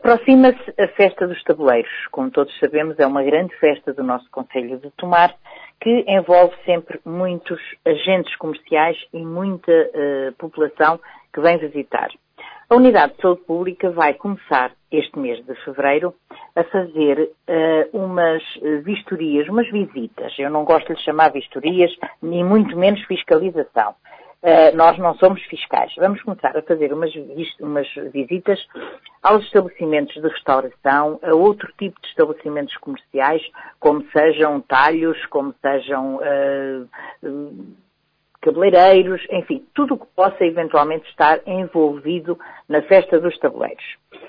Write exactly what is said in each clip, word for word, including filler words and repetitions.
Aproxima-se a Festa dos Tabuleiros. Como todos sabemos, é uma grande festa do nosso Concelho de Tomar, que envolve sempre muitos agentes comerciais e muita uh, população que vem visitar. A Unidade de Saúde Pública vai começar este mês de fevereiro a fazer uh, umas vistorias, umas visitas. Eu não gosto de lhe chamar vistorias, nem muito menos fiscalização. Uh, nós não somos fiscais. Vamos começar a fazer umas, umas visitas aos estabelecimentos de restauração, a outro tipo de estabelecimentos comerciais, como sejam talhos, como sejam uh, uh, cabeleireiros, enfim, tudo o que possa eventualmente estar envolvido na Festa dos Tabuleiros.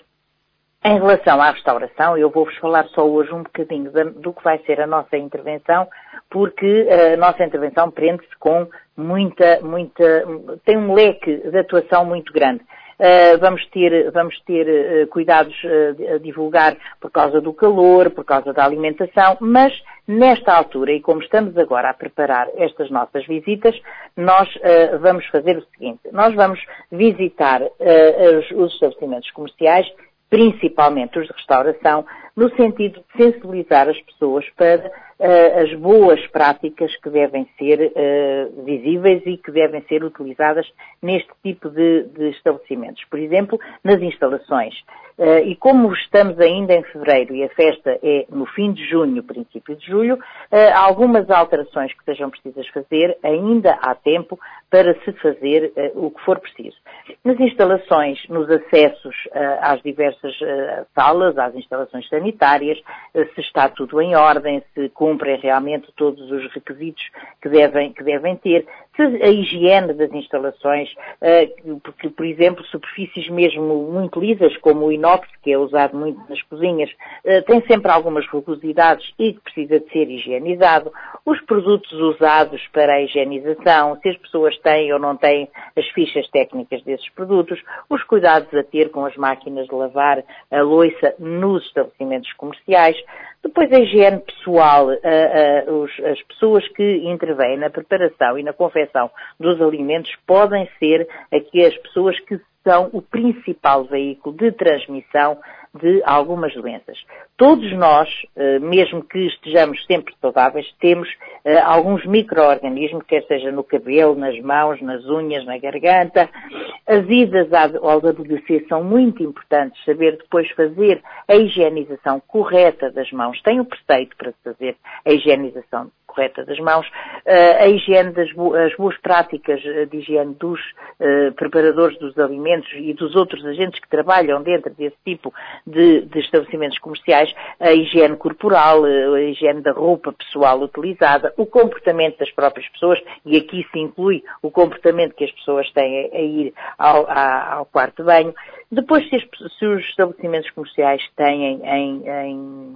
Em relação à restauração, eu vou-vos falar só hoje um bocadinho do que vai ser a nossa intervenção, porque a nossa intervenção prende-se com muita, muita, tem um leque de atuação muito grande. Uh, vamos ter, vamos ter uh, cuidados uh, a divulgar por causa do calor, por causa da alimentação, mas nesta altura, e como estamos agora a preparar estas nossas visitas, nós uh, vamos fazer o seguinte: nós vamos visitar uh, os, os estabelecimentos comerciais, principalmente os de restauração, no sentido de sensibilizar as pessoas para uh, as boas práticas que devem ser uh, visíveis e que devem ser utilizadas neste tipo de, de estabelecimentos. Por exemplo, nas instalações. Uh, e como estamos ainda em fevereiro e a festa é no fim de junho, princípio de julho, uh, algumas alterações que sejam precisas fazer, ainda há tempo para se fazer uh, o que for preciso. Nas instalações, nos acessos uh, às diversas uh, salas, às instalações sanitárias, uh, se está tudo em ordem, se cumprem realmente todos os requisitos que devem, que devem ter, se a higiene das instalações, uh, porque, por exemplo, superfícies mesmo muito lisas, como o inox, que é usado muito nas cozinhas, uh, tem sempre algumas rugosidades e que precisa de ser higienizado. Os produtos usados para a higienização, se as pessoas têm ou não têm as fichas técnicas desses produtos, os cuidados a ter com as máquinas de lavar a louça nos estabelecimentos comerciais. Depois a higiene pessoal, uh, uh, os, as pessoas que intervêm na preparação e na confecção dos alimentos podem ser aqui as pessoas que são o principal veículo de transmissão de algumas doenças. Todos nós, mesmo que estejamos sempre saudáveis, temos alguns micro-organismos, quer seja no cabelo, nas mãos, nas unhas, na garganta. As idas ao W B C são muito importantes, saber depois fazer a higienização correta das mãos. Tem o preceito para fazer a higienização correta das mãos, a higiene das bo- as boas práticas de higiene dos uh, preparadores dos alimentos e dos outros agentes que trabalham dentro desse tipo de, de estabelecimentos comerciais, a higiene corporal, a higiene da roupa pessoal utilizada, o comportamento das próprias pessoas, e aqui se inclui o comportamento que as pessoas têm a, a ir ao, a, ao quarto de banho. Depois, se, as, se os estabelecimentos comerciais têm em, em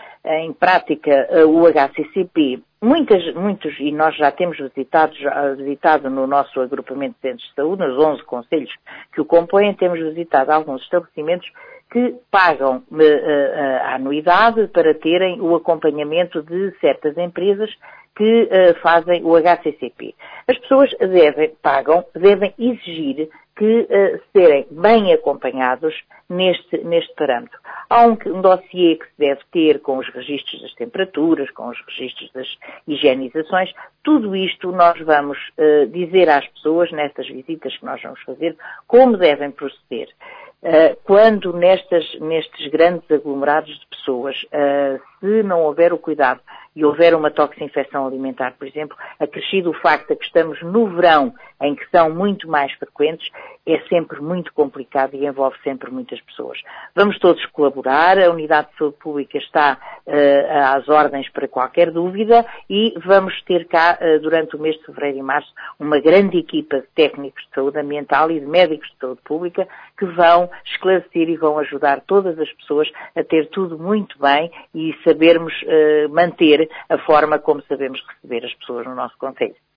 em prática o H C C P, muitas, muitos, e nós já temos visitado, já, visitado no nosso agrupamento de centros de saúde, nos onze concelhos que o compõem, temos visitado alguns estabelecimentos que pagam uh, uh, a anuidade para terem o acompanhamento de certas empresas que uh, fazem o H C C P. As pessoas devem, pagam, devem exigir que uh, serem bem acompanhados neste, neste parâmetro. Há um, um dossiê que se deve ter com os registros das temperaturas, com os registros das higienizações. Tudo isto nós vamos uh, dizer às pessoas, nestas visitas que nós vamos fazer, como devem proceder. Uh, quando nestas, nestes grandes aglomerados de pessoas, uh, se não houver o cuidado e houver uma toxinfecção alimentar, por exemplo, acrescido o facto de que estamos no verão, em que são muito mais frequentes, é sempre muito complicado e envolve sempre muitas pessoas. Vamos todos colaborar, a Unidade de Saúde Pública está uh, às ordens para qualquer dúvida e vamos ter cá, uh, durante o mês de fevereiro e março, uma grande equipa de técnicos de saúde ambiental e de médicos de saúde pública que vão esclarecer e vão ajudar todas as pessoas a ter tudo muito bem e sabermos uh, manter a forma como sabemos receber as pessoas no nosso concelho.